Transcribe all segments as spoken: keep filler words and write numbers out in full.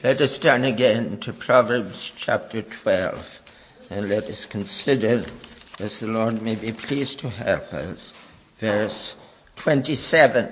Let us turn again to Proverbs chapter twelve, and let us consider, as the Lord may be pleased to help us, verse twenty-seven.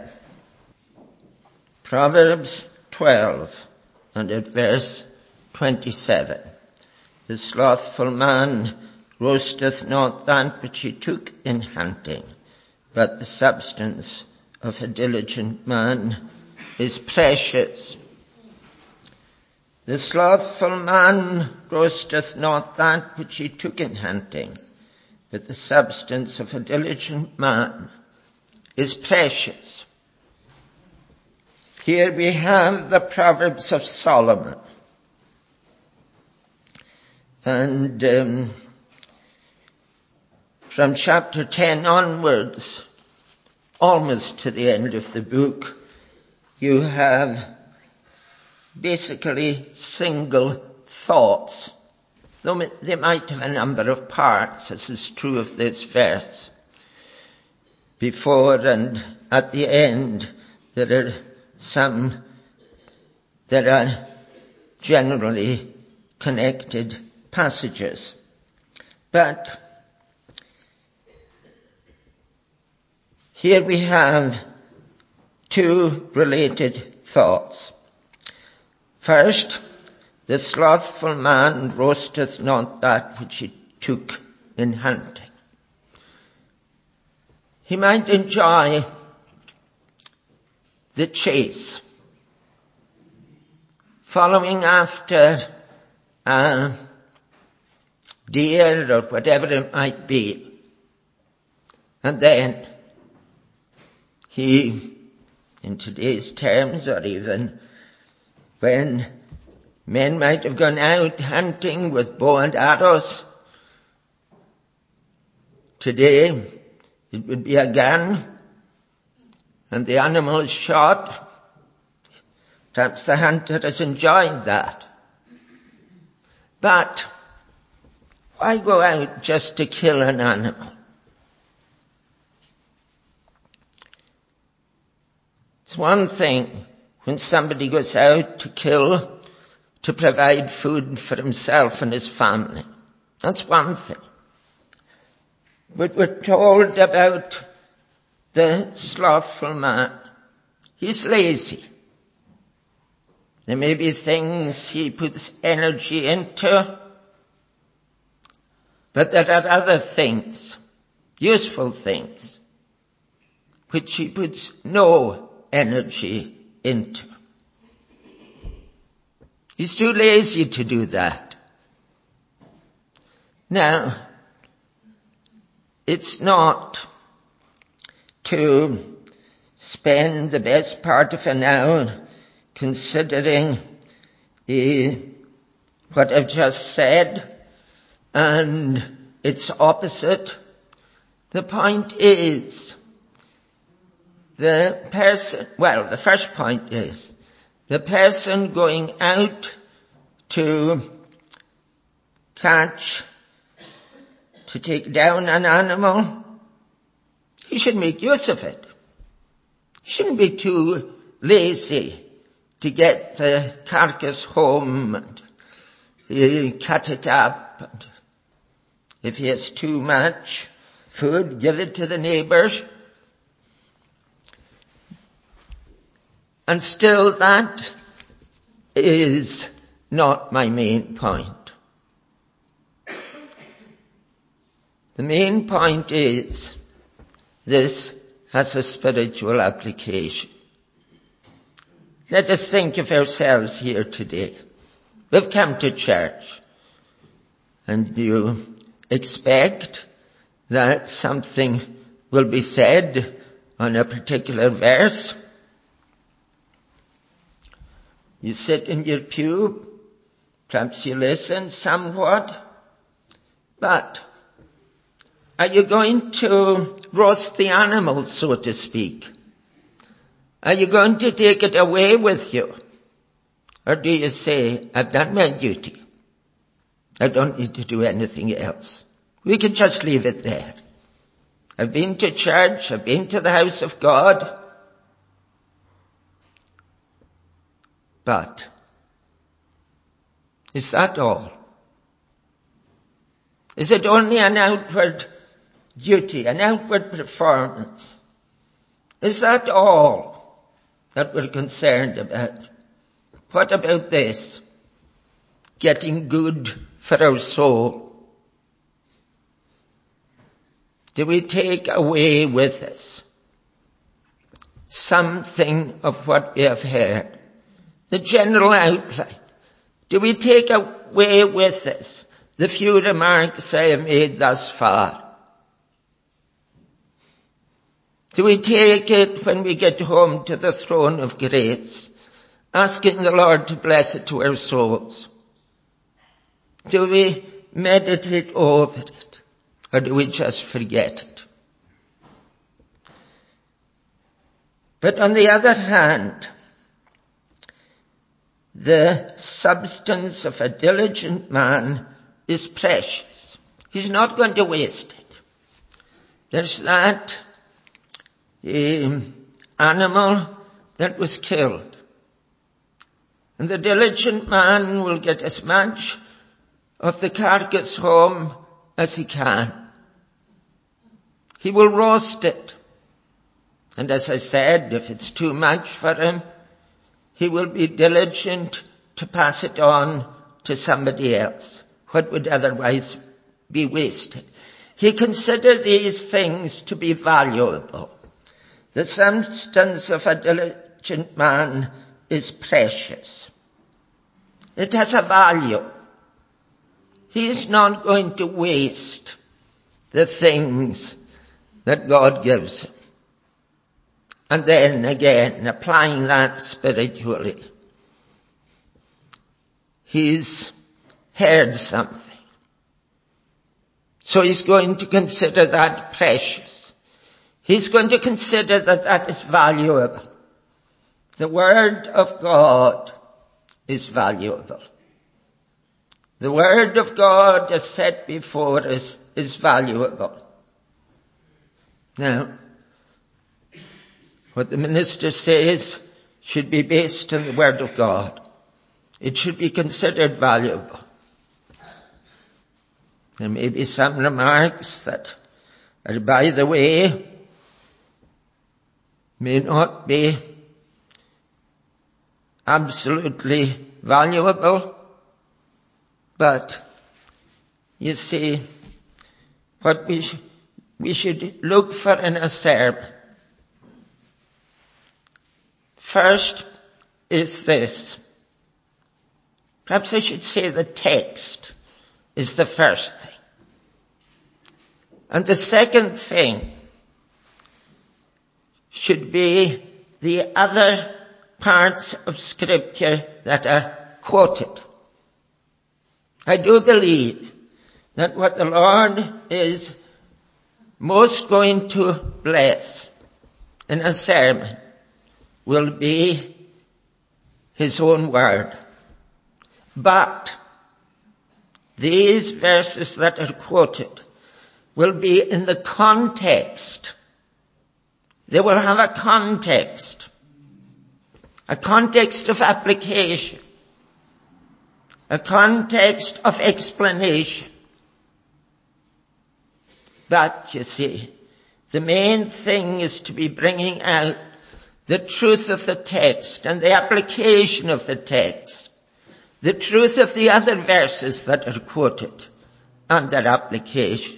Proverbs twelve, and at verse twenty-seven. The slothful man roasteth not that which he took in hunting, but the substance of a diligent man is precious. The slothful man roasteth not that which he took in hunting, but the substance of a diligent man is precious. Here we have the Proverbs of Solomon. And um, from chapter ten onwards, almost to the end of the book, you have basically single thoughts, though they might have a number of parts, as is true of this verse. Before and at the end, there are some that are generally connected passages. But here we have two related thoughts. First, the slothful man roasteth not that which he took in hunting. He might enjoy the chase, following after a deer or whatever it might be. And then he, in today's terms, or even when men might have gone out hunting with bow and arrows, today it would be a gun and the animal is shot. Perhaps the hunter has enjoyed that. But why go out just to kill an animal? It's one thing when somebody goes out to kill, to provide food for himself and his family. That's one thing. But we're told about the slothful man. He's lazy. There may be things he puts energy into, but there are other things, useful things, which he puts no energy into. He's too lazy to do that. Now, it's not to spend the best part of an hour considering uh, what I've just said and its opposite. The point is, the person, well, the first point is, the person going out to catch, to take down an animal, he should make use of it. He shouldn't be too lazy to get the carcass home and uh, cut it up. And if he has too much food, give it to the neighbors. And still, that is not my main point. The main point is, this has a spiritual application. Let us think of ourselves here today. We've come to church, and you expect that something will be said on a particular verse. You sit in your pew, perhaps you listen somewhat, but are you going to roast the animal, so to speak? Are you going to take it away with you? Or do you say, I've done my duty. I don't need to do anything else. We can just leave it there. I've been to church, I've been to the house of God. But Is that all? Is it only an outward duty, an outward performance? Is that all that we're concerned about? What about this? Getting good for our soul. Do we take away with us something of what we have heard? The general outline. Do we take away with us the few remarks I have made thus far? Do we take it when we get home to the throne of grace, asking the Lord to bless it to our souls? Do we meditate over it, or do we just forget it? But on the other hand, the substance of a diligent man is precious. He's not going to waste it. There's that um, animal that was killed. And the diligent man will get as much of the carcass home as he can. He will roast it. And as I said, if it's too much for him, he will be diligent to pass it on to somebody else, what would otherwise be wasted. He considered these things to be valuable. The substance of a diligent man is precious. It has a value. He is not going to waste the things that God gives him. And then again, applying that spiritually. He's heard something. So he's going to consider that precious. He's going to consider that that is valuable. The Word of God is valuable. The Word of God as set before us is valuable. Now, what the minister says should be based on the Word of God. It should be considered valuable. There may be some remarks that are, by the way, may not be absolutely valuable, but you see, what we, sh- we should look for in a sermon first is this. Perhaps I should say the text is the first thing. And the second thing should be the other parts of Scripture that are quoted. I do believe that what the Lord is most going to bless in a sermon will be His own Word. But these verses that are quoted will be in the context. They will have a context. A context of application. A context of explanation. But, you see, the main thing is to be bringing out the truth of the text and the application of the text. The truth of the other verses that are quoted and their application.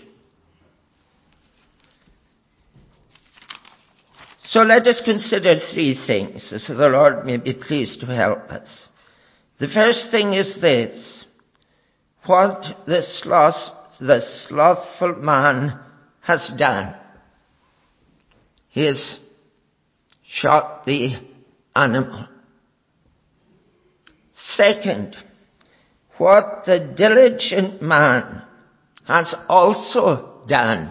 So let us consider three things, so the Lord may be pleased to help us. The first thing is this: what the sloth, the slothful man has done. He has shot the animal. Second, what the diligent man has also done.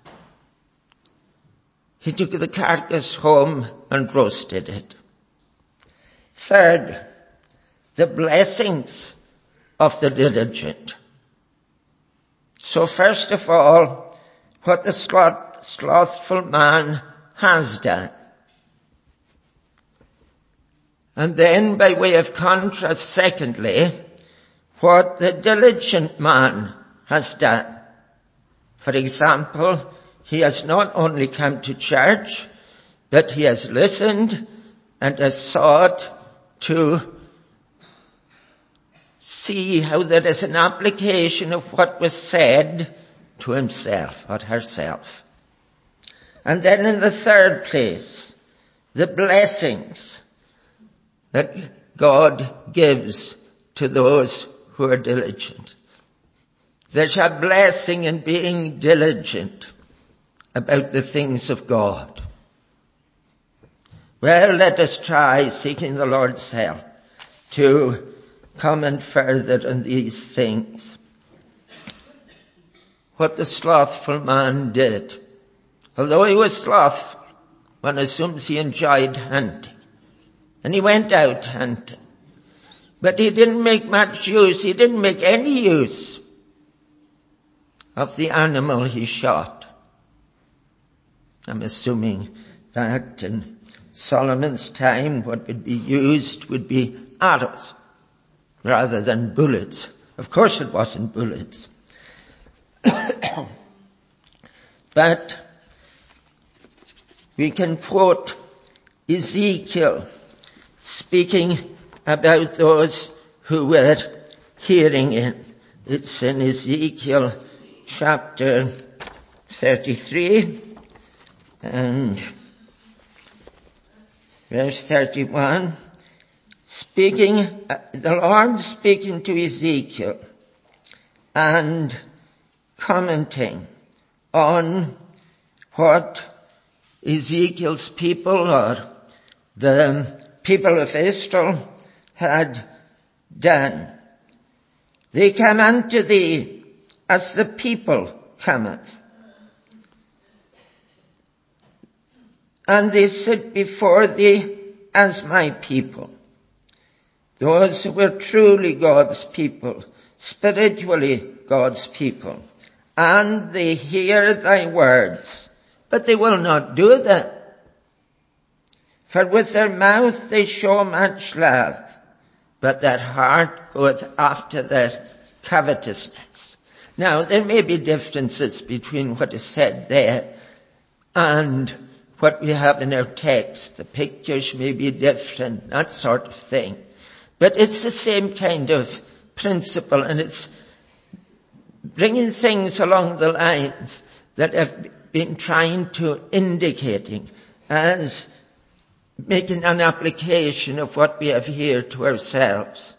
He took the carcass home and roasted it. Third, the blessings of the diligent. So first of all, what the sloth, slothful man has done. And then by way of contrast, secondly, what the diligent man has done. For example, he has not only come to church, but he has listened and has sought to see how there is an application of what was said to himself or herself. And then in the third place, the blessings that God gives to those who are diligent. There's a blessing in being diligent about the things of God. Well, let us try, seeking the Lord's help, to come and further in these things. What the slothful man did. Although he was slothful, one assumes he enjoyed hunting. And he went out hunting. But he didn't make much use, he didn't make any use of the animal he shot. I'm assuming that in Solomon's time what would be used would be arrows rather than bullets. Of course it wasn't bullets. But we can quote Ezekiel speaking about those who were hearing him. It's in Ezekiel chapter thirty-three and verse thirty-one. Speaking, the Lord speaking to Ezekiel and commenting on what Ezekiel's people or the people of Israel had done. They come unto thee as the people cometh, and they sit before thee as my people. Those who were truly God's people, spiritually God's people, and they hear thy words, but they will not do them. For with their mouth they show much love, but their heart goeth after their covetousness. Now, there may be differences between what is said there and what we have in our text. The pictures may be different, that sort of thing. But it's the same kind of principle, and it's bringing things along the lines that have been trying to indicating as making an application of what we have here to ourselves.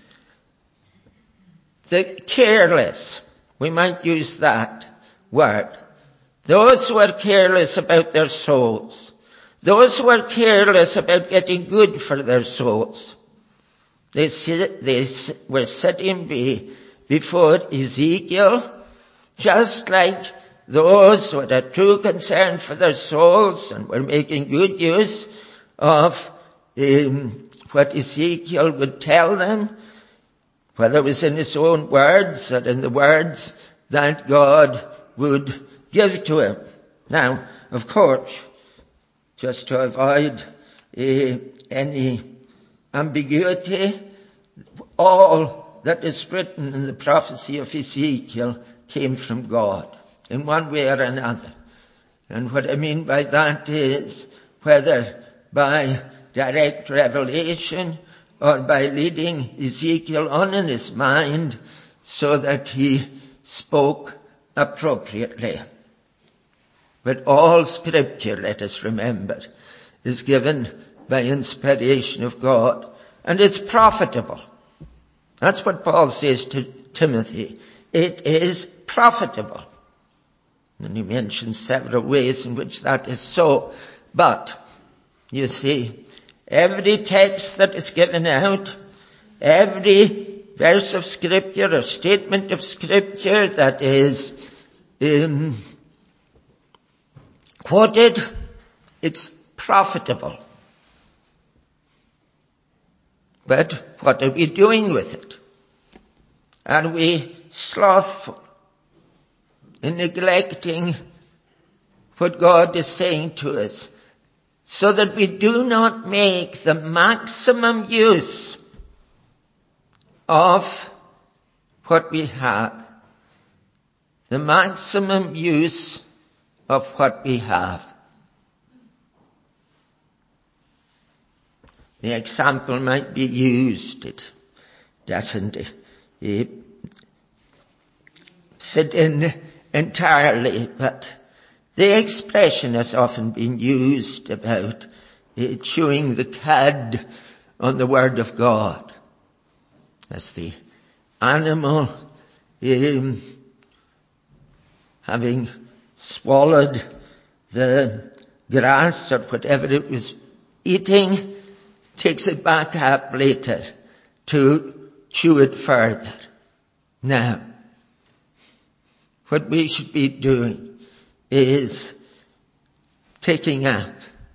The careless, we might use that word. Those who are careless about their souls. Those who are careless about getting good for their souls. They, sit, they were sitting be, before Ezekiel, just like those who had a true concern for their souls and were making good use of um, what Ezekiel would tell them, whether it was in his own words or in the words that God would give to him. Now, of course, just to avoid uh, any ambiguity, all that is written in the prophecy of Ezekiel came from God in one way or another. And what I mean by that is whether by direct revelation or by leading Ezekiel on in his mind so that he spoke appropriately. But all scripture, let us remember, is given by inspiration of God. And it's profitable. That's what Paul says to Timothy. It is profitable. And he mentions several ways in which that is so. But, you see, every text that is given out, every verse of Scripture or statement of Scripture that is um, quoted, it's profitable. But what are we doing with it? Are we slothful in neglecting what God is saying to us so that we do not make the maximum use of what we have, the maximum use of what we have. The example might be used, it doesn't it fit in entirely, but the expression has often been used about uh, chewing the cud on the Word of God. As the animal um, having swallowed the grass or whatever it was eating, takes it back up later to chew it further. Now, what we should be doing is taking up,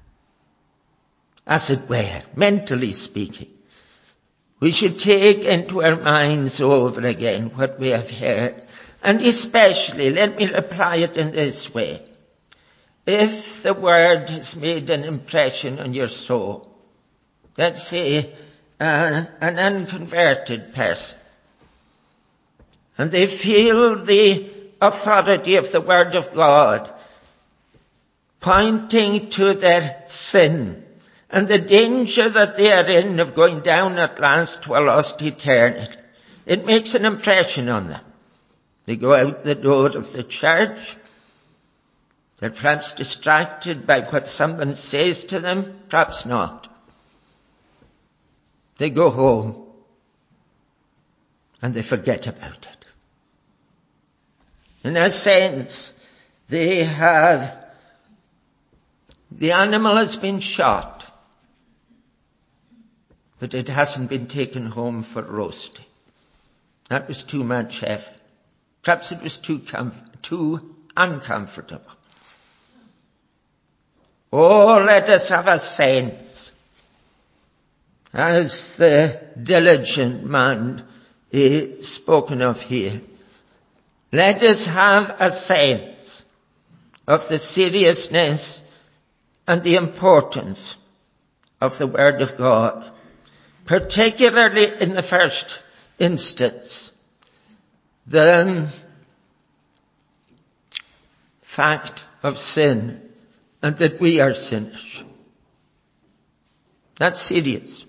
as it were, mentally speaking, we should take into our minds over again what we have heard. And especially, let me apply it in this way. If the Word has made an impression on your soul, let's say uh, an unconverted person, and they feel the authority of the Word of God pointing to their sin and the danger that they are in of going down at last to a lost eternity, it makes an impression on them. They go out the door of the church. They're perhaps distracted by what someone says to them, perhaps not. They go home and they forget about it. In a sense, they have, the animal has been shot, but it hasn't been taken home for roasting. That was too much effort. Perhaps it was too comf- too uncomfortable. Oh, let us have a sense, as the diligent man is spoken of here. Let us have a sense of the seriousness and the importance of the Word of God, particularly in the first instance, the fact of sin and that we are sinners. That's serious.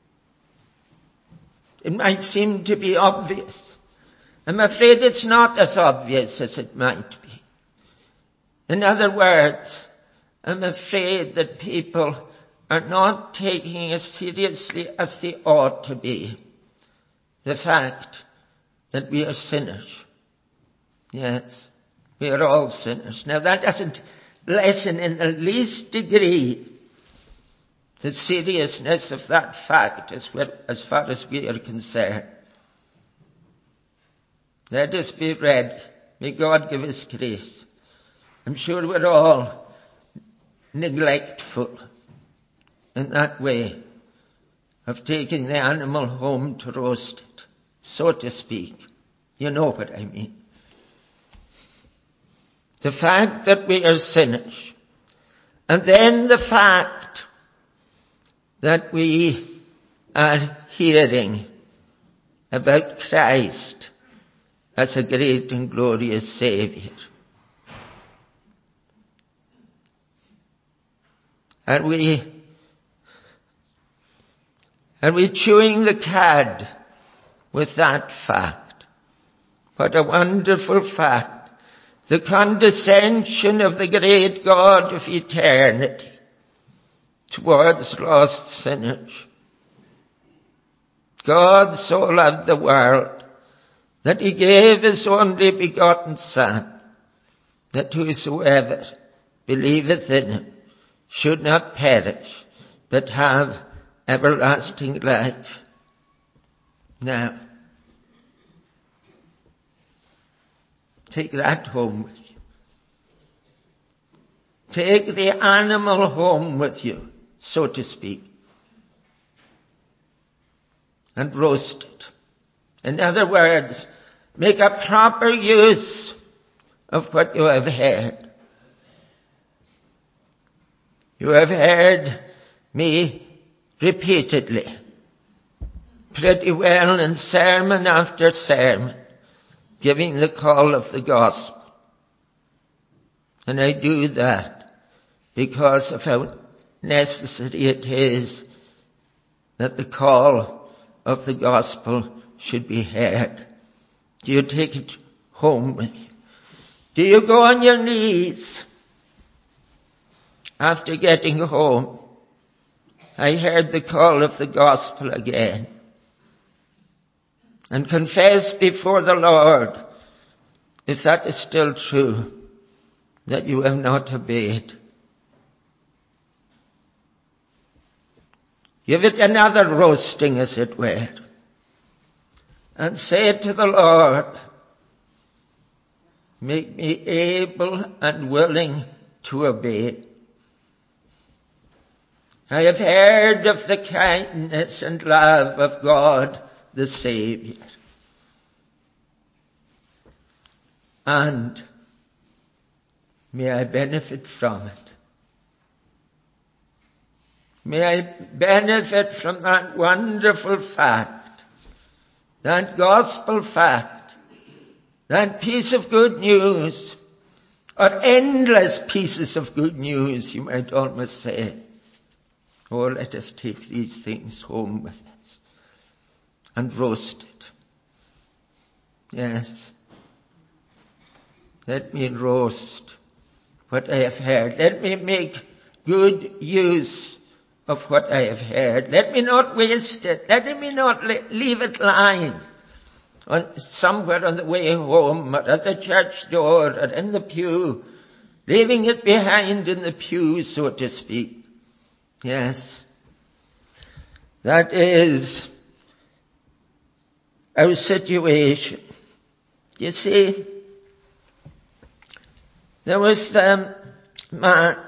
It might seem to be obvious. I'm afraid it's not as obvious as it might be. In other words, I'm afraid that people are not taking as seriously as they ought to be the fact that we are sinners. Yes, we are all sinners. Now that doesn't lessen in the least degree the seriousness of that fact as, well, as far as we are concerned. Let us be ready. May God give us grace. I'm sure we're all neglectful in that way of taking the animal home to roast it, so to speak. You know what I mean. The fact that we are sinners, and then the fact that we are hearing about Christ as a great and glorious Savior. Are we, are we chewing the cud with that fact? What a wonderful fact. The condescension of the great God of eternity towards lost sinners. God so loved the world that he gave his only begotten Son, that whosoever believeth in him should not perish, but have everlasting life. Now, take that home with you. Take the animal home with you, so to speak, and roast it. In other words, make a proper use of what you have heard. You have heard me repeatedly, pretty well in sermon after sermon, giving the call of the gospel. And I do that because of how necessary it is that the call of the gospel should be heard. Do you take it home with you? Do you go on your knees after getting home? I heard the call of the gospel again. And confess before the Lord, if that is still true, that you have not obeyed. Give it another roasting, as it were, and say to the Lord, make me able and willing to obey. I have heard of the kindness and love of God the Savior. And may I benefit from it. May I benefit from that wonderful fact, that gospel fact, that piece of good news, or endless pieces of good news, you might almost say. Oh, let us take these things home with us and roast it. Yes. Let me roast what I have heard. Let me make good use of what I have heard. Let me not waste it. Let me not leave it lying on, somewhere on the way home, or at the church door, or in the pew, leaving it behind in the pew, so to speak. Yes. That is our situation. You see, there was the man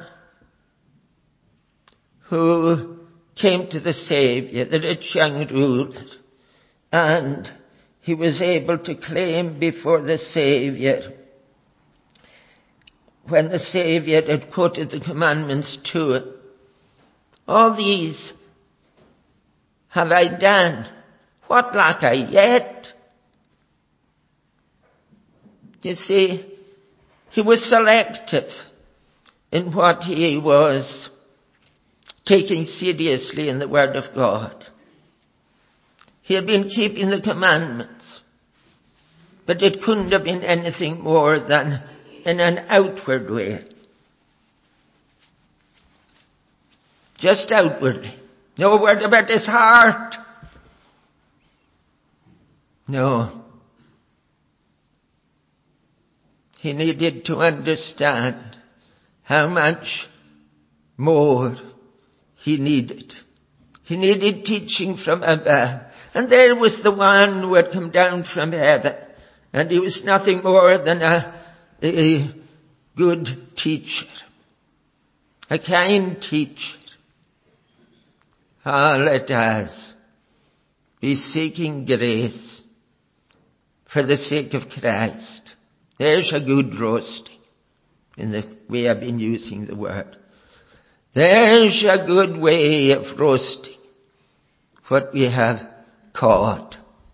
who came to the Savior, the rich young ruler, and he was able to claim before the Savior, when the Savior had quoted the commandments to him, all these have I done. What lack I yet? You see, he was selective in what he was taking seriously in the Word of God. He had been keeping the commandments, but it couldn't have been anything more than in an outward way. Just outwardly. No word about his heart. No. He needed to understand how much more he needed. He needed teaching from above. And there was the one who had come down from heaven. And he was nothing more than a, a good teacher. A kind teacher. Ah, let us be seeking grace for the sake of Christ. There's a good roasting in the way I've been using the word. There's a good way of roasting what we have caught.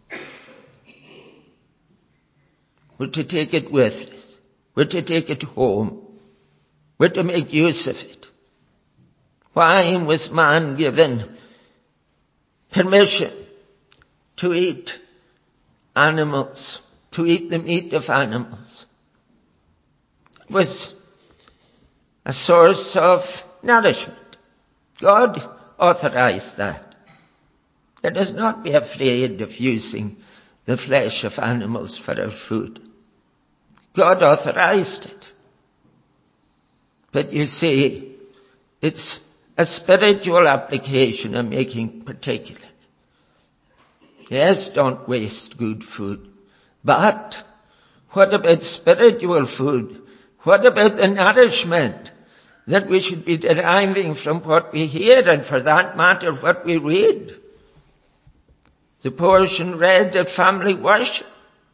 We're to take it with us. We're to take it home. We're to make use of it. Why was man given permission to eat animals, to eat the meat of animals? It was a source of nourishment. God authorized that. Let us not be afraid of using the flesh of animals for our food. God authorized it. But you see, it's a spiritual application I'm making particularly. Yes, don't waste good food. But what about spiritual food? What about the nourishment that we should be deriving from what we hear, and for that matter what we read? The portion read at family worship.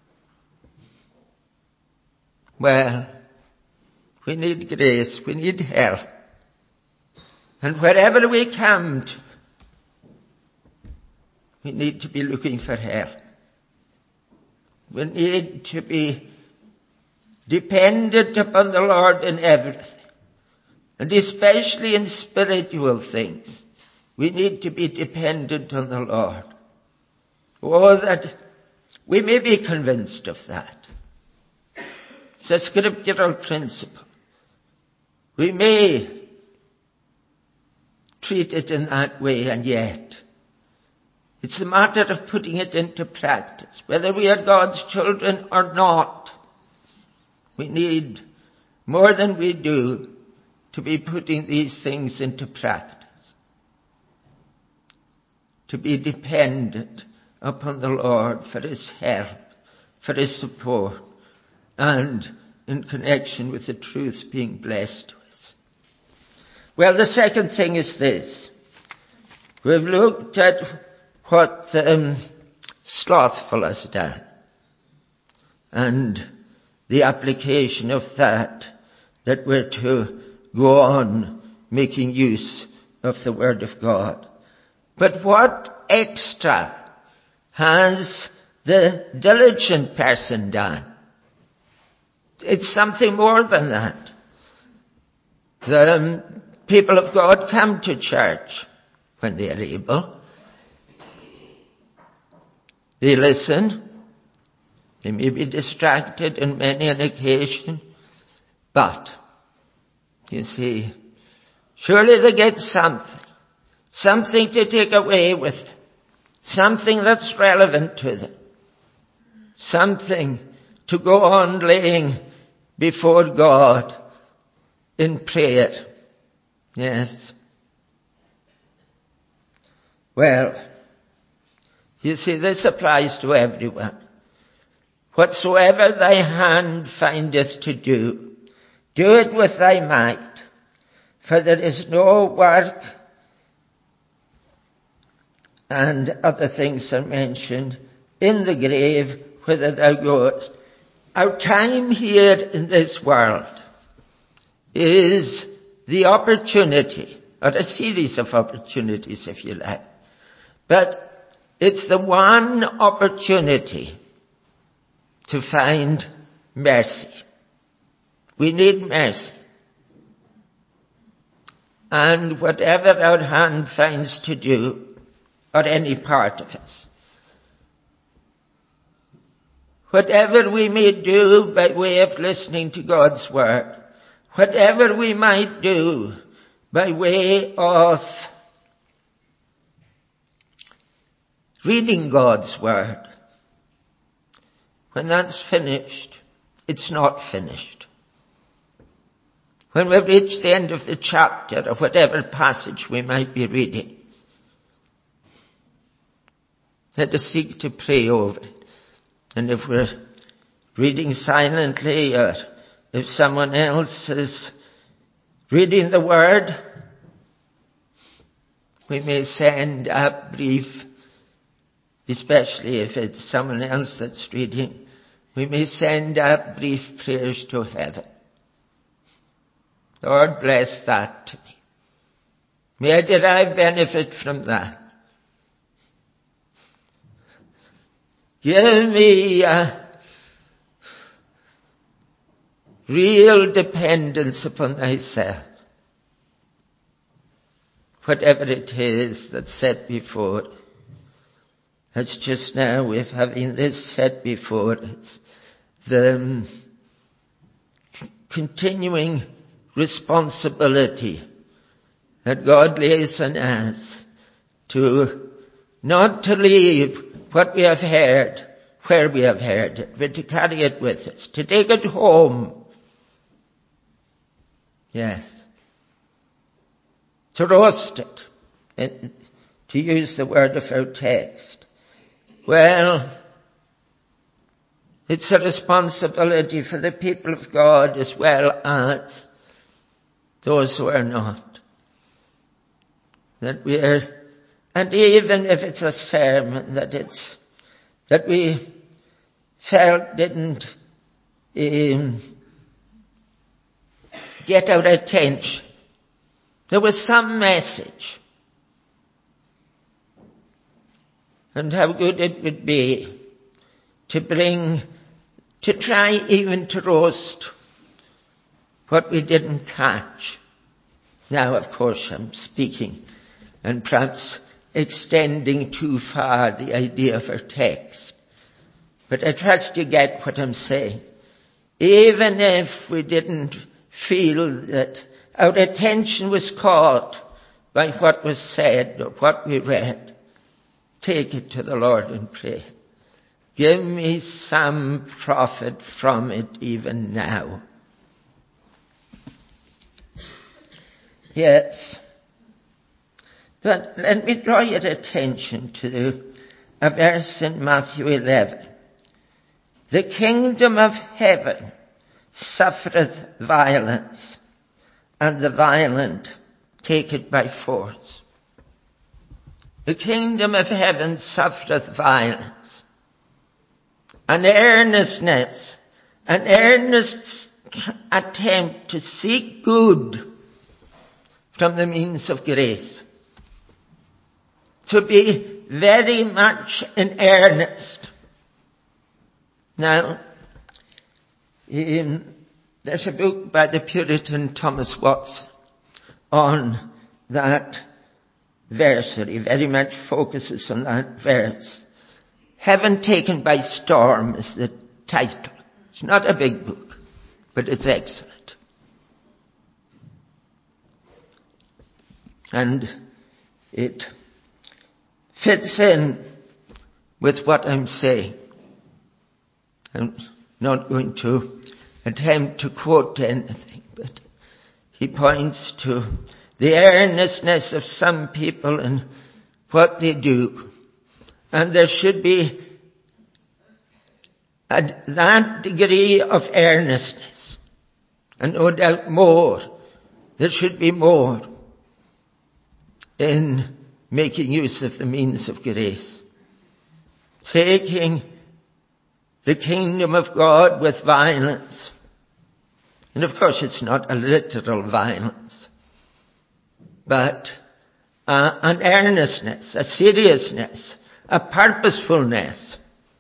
Well, we need grace, we need help. And wherever we come to, we need to be looking for help. We need to be dependent upon the Lord in everything, and especially in spiritual things. We need to be dependent on the Lord. Oh, that we may be convinced of that. It's a scriptural principle. We may treat it in that way, and yet it's a matter of putting it into practice. Whether we are God's children or not, we need more than we do to be putting these things into practice. To be dependent upon the Lord for His help, for His support, and in connection with the truth being blessed to us. Well, the second thing is this. We've looked at what the um, slothful has done, and the application of that, that we're to go on making use of the Word of God. But what extra has the diligent person done? It's something more than that. The um, people of God come to church when they are able. They listen. They may be distracted on many an occasion. But, you see, surely they get something. Something to take away with them. Something that's relevant to them. Something to go on laying before God in prayer. Yes. Well, you see, this applies to everyone. Whatsoever thy hand findeth to do, do it with thy might, for there is no work, and other things are mentioned, in the grave whither thou goest. Our time here in this world is the opportunity, or a series of opportunities if you like, but it's the one opportunity to find mercy. We need mercy. And whatever our hand finds to do, or any part of us, whatever we may do by way of listening to God's Word, whatever we might do by way of reading God's Word, when that's finished, it's not finished. When we've reached the end of the chapter or whatever passage we might be reading, let us seek to pray over it. And if we're reading silently, or if someone else is reading the Word, we may send a brief, especially if it's someone else that's reading, we may send up brief prayers to heaven. Lord, bless that to me. May I derive benefit from that. Give me a real dependence upon thyself. Whatever it is that's set before, as just now we're having this set before us, the um, continuing responsibility that God lays on us to not to leave what we have heard where we have heard it, but to carry it with us, to take it home. Yes. To roast it, to use the word of our text. Well, it's a responsibility for the people of God as well as those who are not. That we are, and even if it's a sermon that it's, that we felt didn't um, get our attention. There was some message. And how good it would be to bring, to try even to roast what we didn't catch. Now, of course, I'm speaking and perhaps extending too far the idea of our text. But I trust you get what I'm saying. Even if we didn't feel that our attention was caught by what was said or what we read, take it to the Lord and pray. Give me some profit from it even now. Yes. But let me draw your attention to a verse in Matthew eleven. The kingdom of heaven suffereth violence, and the violent take it by force. The kingdom of heaven suffereth violence. An earnestness, an earnest attempt to seek good from the means of grace. To be very much in earnest. Now, in, there's a book by the Puritan Thomas Watson on that verse, that he very much focuses on that verse. Heaven Taken by Storm is the title. It's not a big book, but it's excellent. And it fits in with what I'm saying. I'm not going to attempt to quote anything, but he points to the earnestness of some people and what they do. And there should be a, that degree of earnestness, and no doubt more. There should be more in making use of the means of grace. Taking the kingdom of God with violence. And of course it's not a literal violence, but uh, an earnestness, a seriousness, a purposefulness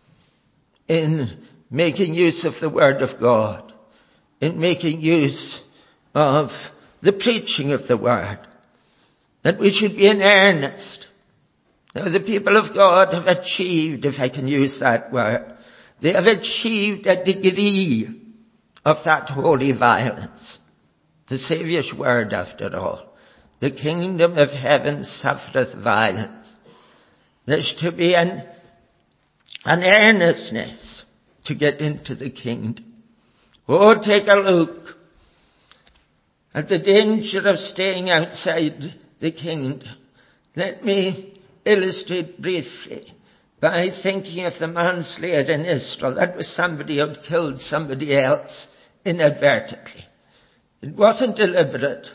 in making use of the Word of God, in making use of the preaching of the Word, that we should be in earnest. Now the people of God have achieved, if I can use that word, they have achieved a degree of that holy violence. The Saviour's word, after all. The kingdom of heaven suffereth violence. There's to be an, an earnestness to get into the kingdom. Oh, take a look at the danger of staying outside the kingdom. Let me illustrate briefly by thinking of the manslayer in Israel. That was somebody who had killed somebody else inadvertently. It wasn't deliberate.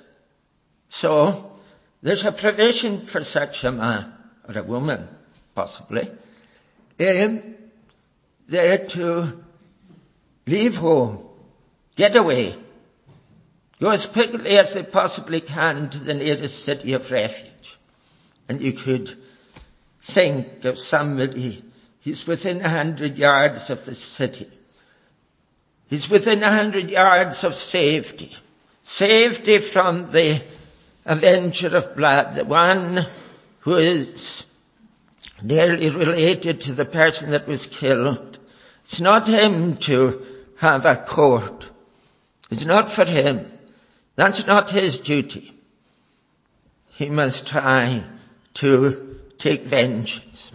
So there's a provision for such a man, or a woman, possibly. Um, they're to leave home, get away, go as quickly as they possibly can to the nearest city of refuge. And you could think of somebody, he's within a hundred yards of the city. He's within a hundred yards of safety. Safety from the avenger of blood, the one who is nearly related to the person that was killed. It's not him to have a court. It's not for him. That's not his duty. He must try to take vengeance.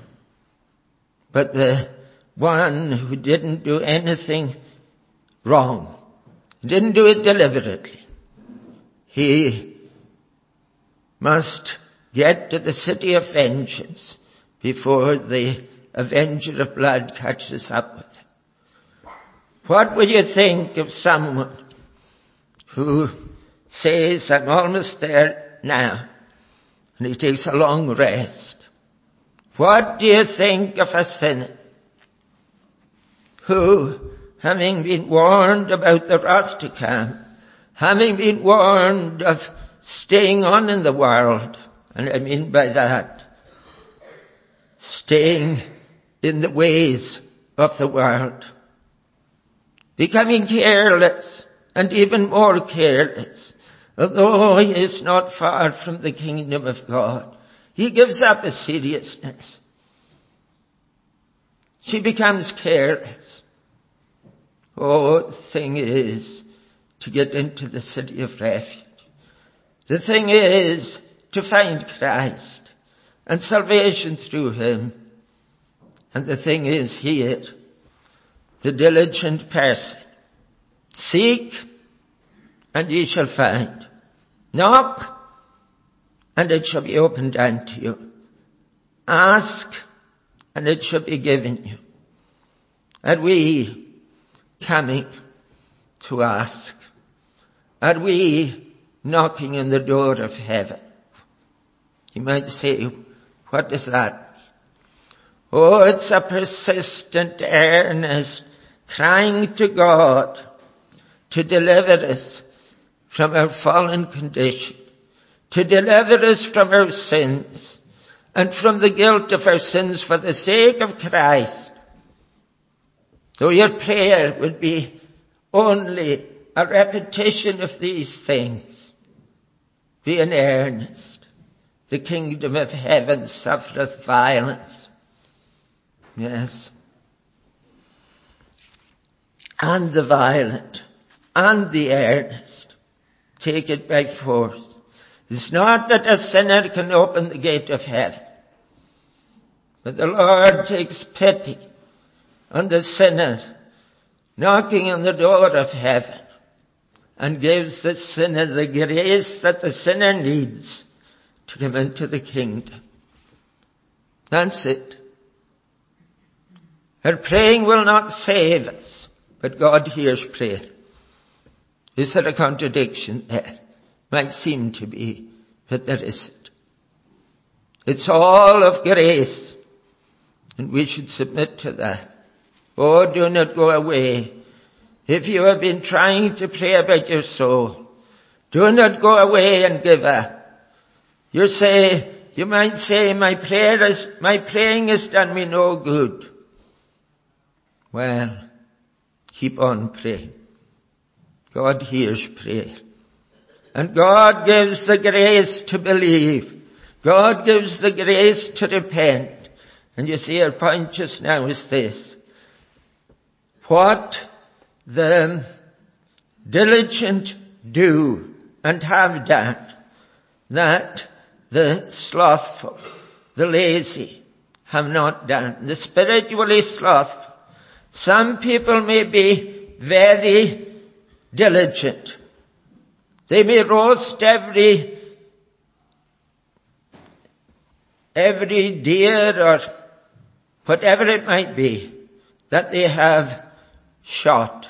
But the one who didn't do anything wrong, didn't do it deliberately, he must get to the city of vengeance before the avenger of blood catches up with him. What would you think of someone who says, I'm almost there now, and he takes a long rest? What do you think of a sinner who, having been warned about the wrath to come, having been warned of staying on in the world, and I mean by that, staying in the ways of the world, becoming careless and even more careless. Although he is not far from the kingdom of God, he gives up his seriousness. She becomes careless. Oh, the thing is to get into the city of refuge. The thing is to find Christ and salvation through him. And the thing is here, the diligent person. Seek, and ye shall find. Knock, and it shall be opened unto you. Ask, and it shall be given you. Are we coming to ask? Are we knocking on the door of heaven? You might say, what does that mean? Oh, it's a persistent, earnest crying to God to deliver us from our fallen condition, to deliver us from our sins and from the guilt of our sins for the sake of Christ. Though your prayer would be only a repetition of these things, be in earnest. The kingdom of heaven suffereth violence. Yes. And the violent and the earnest take it by force. It's not that a sinner can open the gate of heaven, but the Lord takes pity on the sinner knocking on the door of heaven and gives the sinner the grace that the sinner needs to come into the kingdom. That's it. Our praying will not save us, but God hears prayer. Is there a contradiction there? Might seem to be, but there isn't. It's all of grace, and we should submit to that. Oh, do not go away. If you have been trying to pray about your soul, do not go away and give up. You say, you might say, my prayer is, my praying has done me no good. Well, keep on praying. God hears prayer. And God gives the grace to believe. God gives the grace to repent. And you see, our point just now is this. What the diligent do and have done, that the slothful, the lazy have not done. The spiritually slothful. Some people may be very diligent. They may roast every, every deer or whatever it might be that they have shot.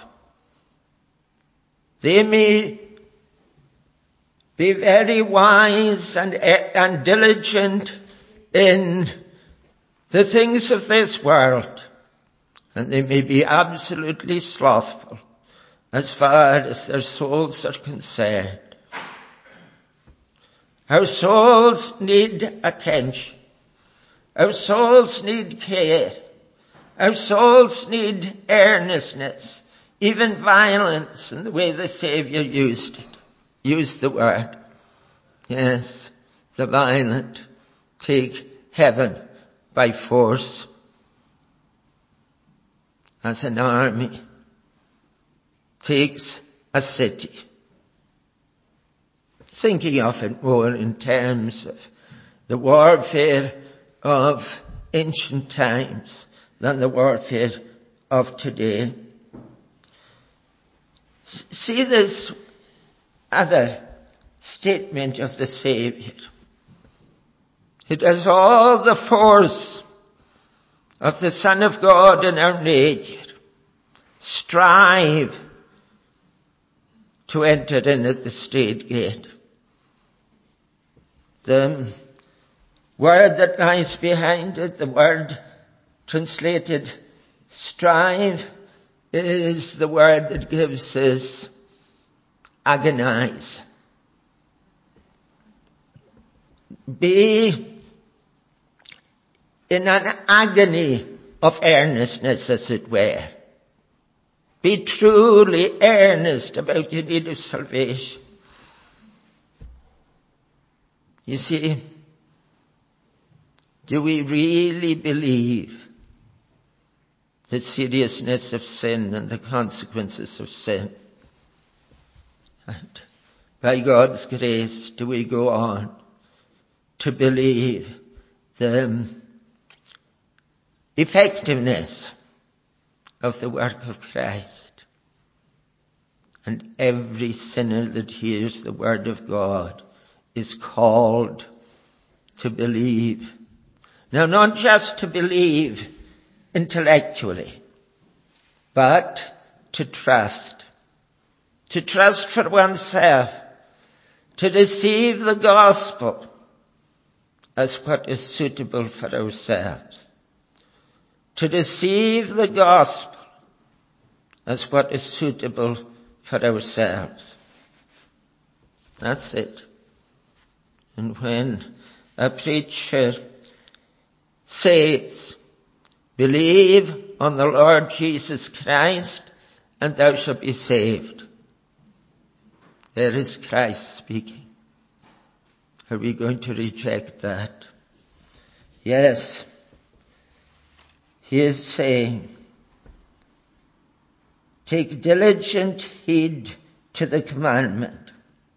They may be very wise and, and diligent in the things of this world. And they may be absolutely slothful as far as their souls are concerned. Our souls need attention. Our souls need care. Our souls need earnestness, even violence in the way the Savior used it, used the word. Yes, the violent take heaven by force. As an army takes a city. Thinking of it more in terms of the warfare of ancient times than the warfare of today. See this other statement of the Savior. It has all the force of the Son of God in our nature. Strive to enter in at the straight gate. The word that lies behind it, the word translated strive, is the word that gives us agonize. Be in an agony of earnestness, as it were. Be truly earnest about your need of salvation. You see, do we really believe the seriousness of sin and the consequences of sin? And by God's grace, do we go on to believe the effectiveness of the work of Christ? And every sinner that hears the word of God is called to believe. Now, not just to believe intellectually, but to trust. To trust for oneself. To receive the gospel as what is suitable for ourselves. To receive the gospel as what is suitable for ourselves. That's it. And when a preacher says, believe on the Lord Jesus Christ and thou shalt be saved, there is Christ speaking. Are we going to reject that? Yes. He is saying, take diligent heed to the commandment.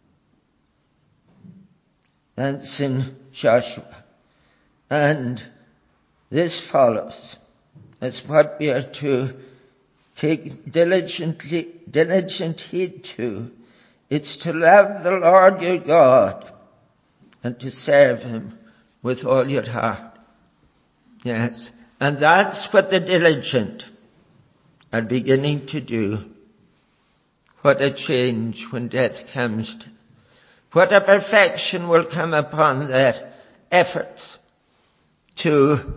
That's in Joshua. And this follows. That's what we are to take diligently, diligent heed to. It's to love the Lord your God and to serve him with all your heart. Yes. And that's what the diligent are beginning to do. What a change when death comes to them. What a perfection will come upon their efforts to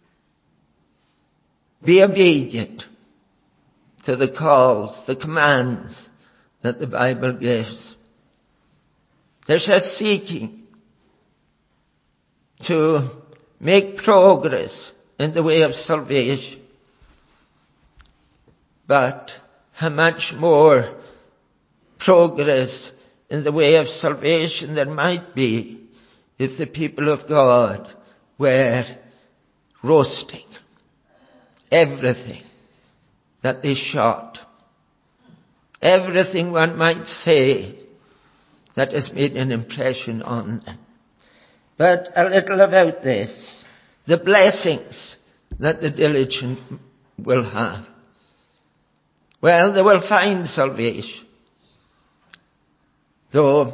be obedient to the calls, the commands that the Bible gives. There's a seeking to make progress in the way of salvation. But how much more progress in the way of salvation there might be if the people of God were roasting everything that they shot. Everything one might say that has made an impression on them. But a little about this. The blessings that the diligent will have. Well, they will find salvation. Though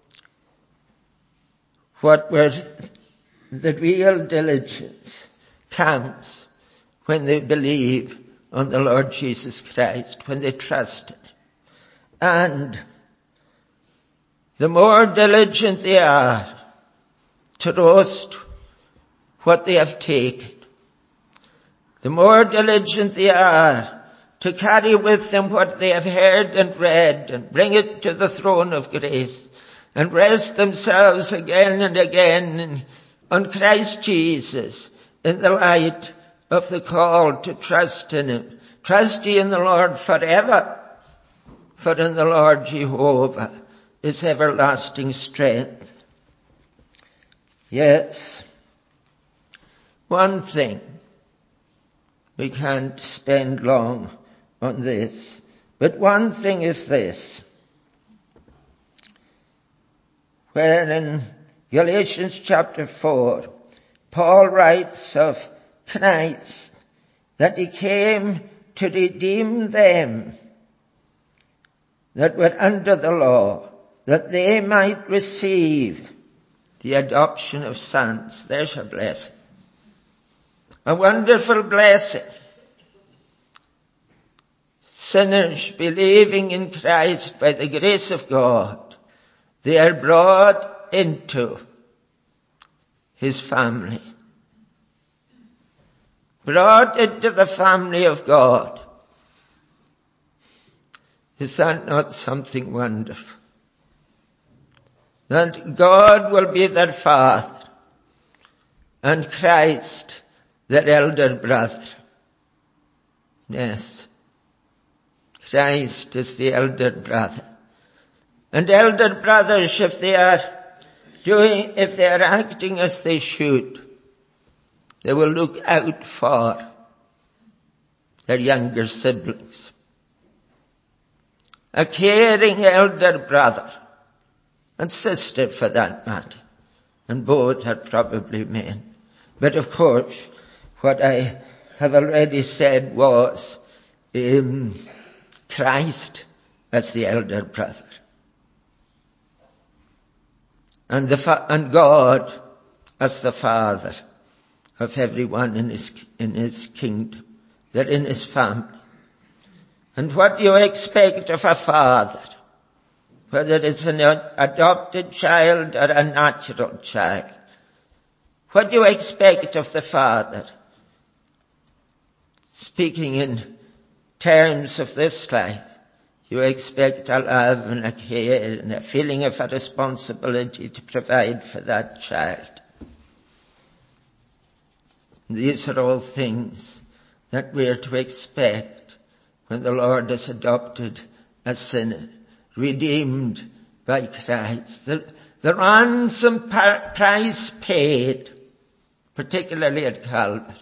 what were the real diligence comes when they believe on the Lord Jesus Christ, when they trust Him. And the more diligent they are to roast what they have taken, the more diligent they are to carry with them what they have heard and read and bring it to the throne of grace and rest themselves again and again on Christ Jesus in the light of the call to trust in Him. Trust ye in the Lord forever, for in the Lord Jehovah is everlasting strength. Yes, one thing, we can't spend long on this, but one thing is this, where in Galatians chapter four, Paul writes of Christ that He came to redeem them that were under the law, that they might receive the adoption of sons. There's a blessing. A wonderful blessing. Sinners believing in Christ by the grace of God, they are brought into His family. Brought into the family of God. Is that not something wonderful? That God will be their Father and Christ their elder brother. Yes. Christ is the elder brother. And elder brothers, if they are doing, if they are acting as they should, they will look out for their younger siblings. A caring elder brother and sister for that matter. And both are probably men. But of course, what I have already said was um, Christ as the elder brother. And, the fa- and God as the Father of everyone in his, in his kingdom. They're in his family. And what do you expect of a father? Whether it's an adopted child or a natural child. What do you expect of the father? Speaking in terms of this life, you expect a love and a care and a feeling of a responsibility to provide for that child. These are all things that we are to expect when the Lord is adopted a sinner, redeemed by Christ. The, the ransom price paid, particularly at Calvary,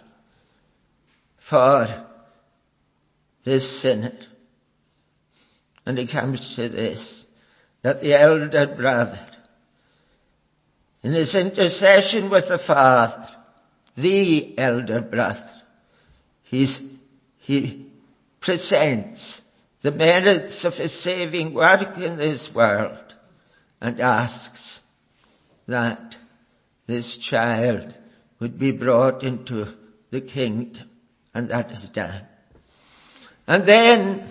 for this sinner. And it comes to this, that the elder brother, in his intercession with the Father, the elder brother, he's, he presents the merits of his saving work in this world and asks that this child would be brought into the kingdom. And that is done. And then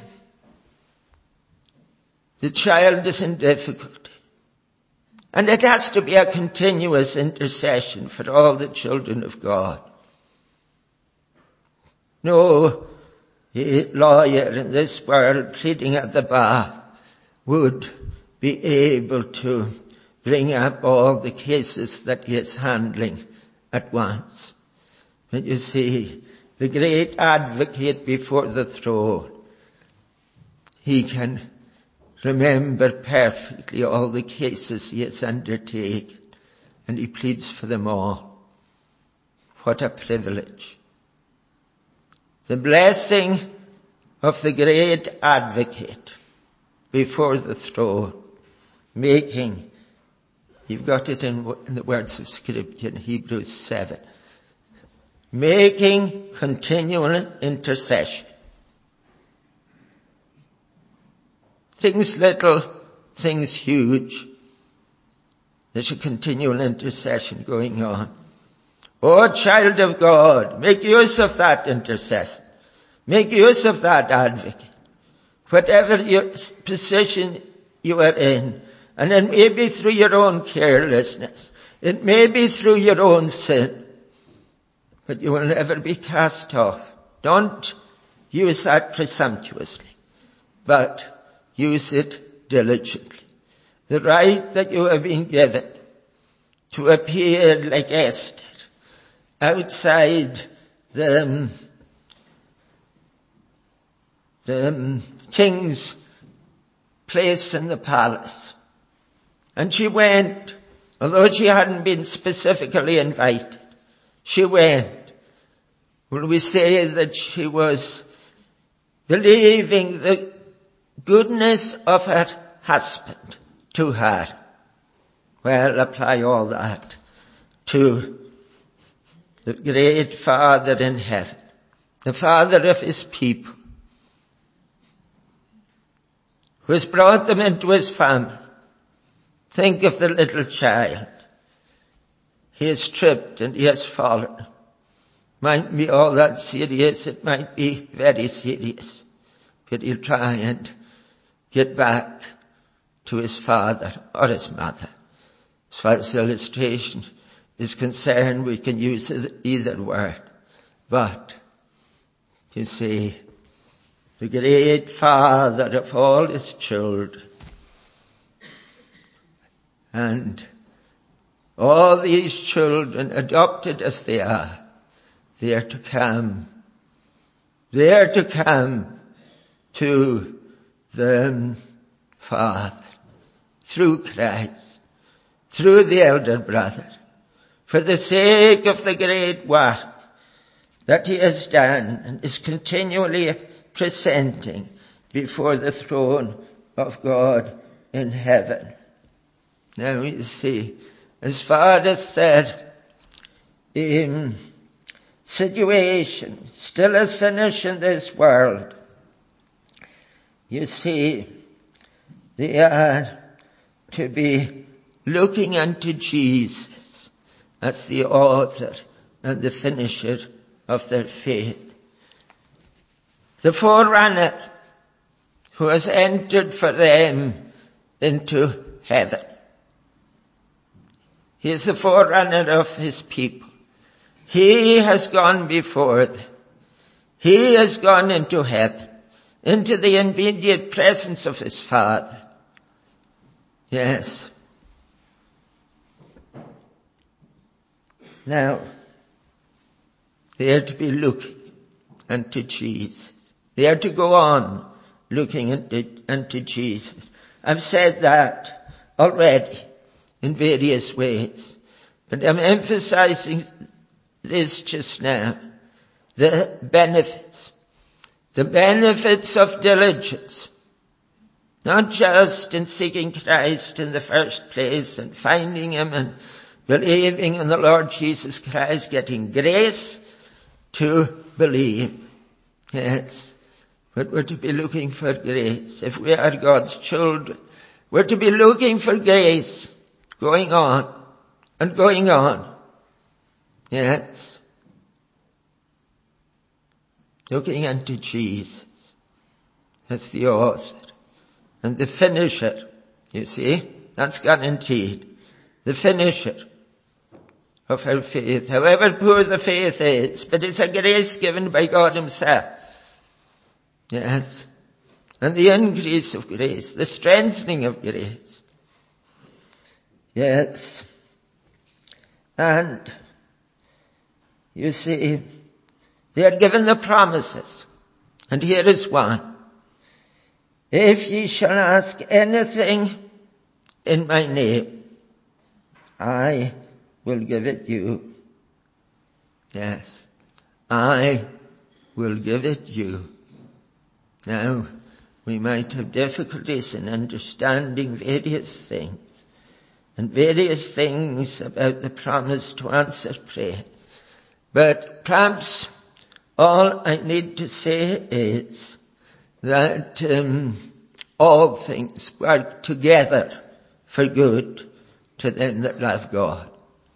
the child is in difficulty. And it has to be a continuous intercession for all the children of God. No lawyer in this world pleading at the bar would be able to bring up all the cases that he is handling at once. But you see, the great advocate before the throne, he can remember perfectly all the cases he has undertaken, and he pleads for them all. What a privilege. The blessing of the great advocate before the throne, making, you've got it in, in the words of Scripture in Hebrews seven, making continual intercession. Things little, things huge. There's a continual intercession going on. Oh, child of God, make use of that intercession. Make use of that advocate. Whatever your position you are in, and it may be through your own carelessness, it may be through your own sin, but you will never be cast off. Don't use that presumptuously, but use it diligently. The right that you have been given to appear like Esther outside the, the king's place in the palace. And she went, although she hadn't been specifically invited, she went. Will we say that she was believing the goodness of her husband to her? Well, apply all that to the great Father in heaven, the Father of his people, who has brought them into his family. Think of the little child. He has tripped and he has fallen. Might be all that serious, it might be very serious, but he'll try and get back to his father or his mother. As far as the illustration is concerned, we can use either word. But, you see, the great Father of all his children, and all these children, adopted as they are, they are to come They are to come to the Father through Christ, through the elder brother, for the sake of the great work that he has done and is continually presenting before the throne of God in heaven. Now you see, as far as that um, situation, still a sinners in this world, you see, they are to be looking unto Jesus as the author and the finisher of their faith. The forerunner who has entered for them into heaven. He is the forerunner of his people. He has gone before them. He has gone into heaven, into the immediate presence of his Father. Yes. Now, they are to be looking unto Jesus. They are to go on looking unto, unto Jesus. I've said that already in various ways, but I'm emphasizing this just now. The benefits. The benefits of diligence. Not just in seeking Christ in the first place and finding him and believing in the Lord Jesus Christ, getting grace to believe. Yes. But we're to be looking for grace. If we are God's children, we're to be looking for grace. Going on and going on. Yes. Looking unto Jesus as the author and the finisher. You see, that's guaranteed. The finisher of our faith. However poor the faith is, but it's a grace given by God himself. Yes. And the increase of grace, the strengthening of grace. Yes. And you see, they are given the promises. And here is one. If ye shall ask anything in my name, I will give it you. Yes. I will give it you. Now, we might have difficulties in understanding various things. And various things about the promise to answer prayer. But perhaps all I need to say is that um, all things work together for good to them that love God.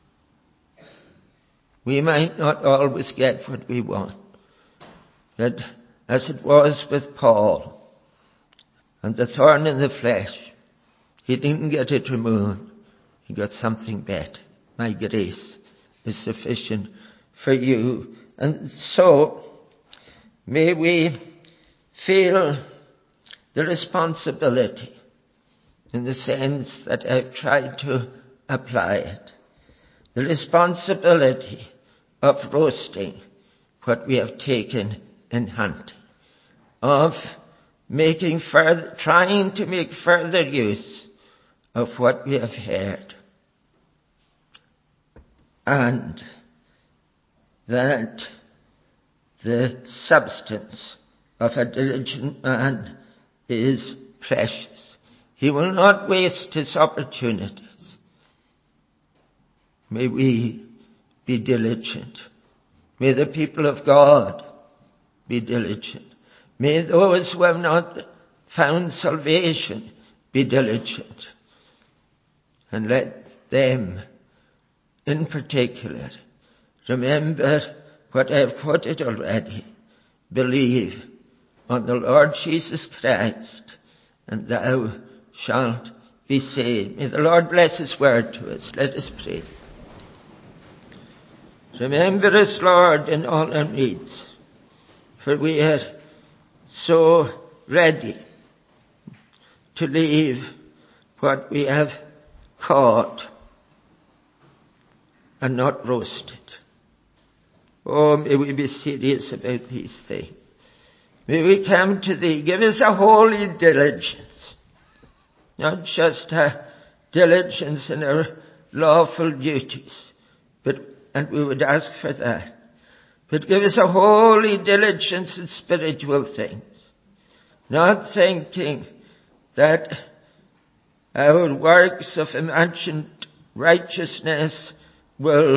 We might not always get what we want. But as it was with Paul and the thorn in the flesh, he didn't get it removed. He got something better. My grace is sufficient for you. And so, may we feel the responsibility in the sense that I've tried to apply it. The responsibility of roasting what we have taken in hunting. Of making further, trying to make further use of what we have heard. And that the substance of a diligent man is precious. He will not waste his opportunities. May we be diligent. May the people of God be diligent. May those who have not found salvation be diligent. And let them, in particular, remember what I have quoted already. Believe on the Lord Jesus Christ, and thou shalt be saved. May the Lord bless his word to us. Let us pray. Remember us, Lord, in all our needs, for we are so ready to leave what we have caught and not roasted. Oh, may we be serious about these things. May we come to thee. Give us a holy diligence, not just a diligence in our lawful duties, but, and we would ask for that, but give us a holy diligence in spiritual things, not thinking that our works of imagined righteousness will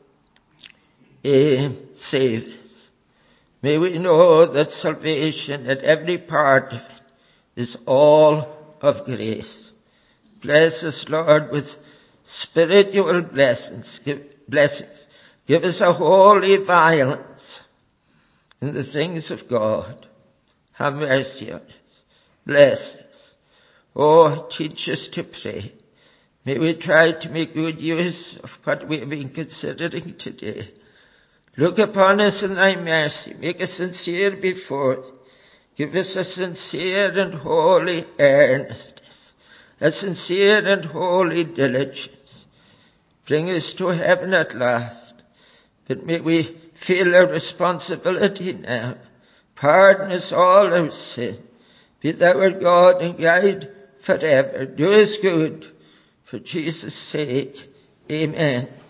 uh, save us. May we know that salvation at every part of it is all of grace. Bless us, Lord, with spiritual blessings. Give, blessings. Give us a holy violence in the things of God. Have mercy on us. Bless us. Oh, teach us to pray. May we try to make good use of what we have been considering today. Look upon us in thy mercy. Make us sincere before thee. Give us a sincere and holy earnestness, a sincere and holy diligence. Bring us to heaven at last. But may we feel our responsibility now. Pardon us all our sin. Be thou our God and guide forever. Do us good. For Jesus' sake. Amen.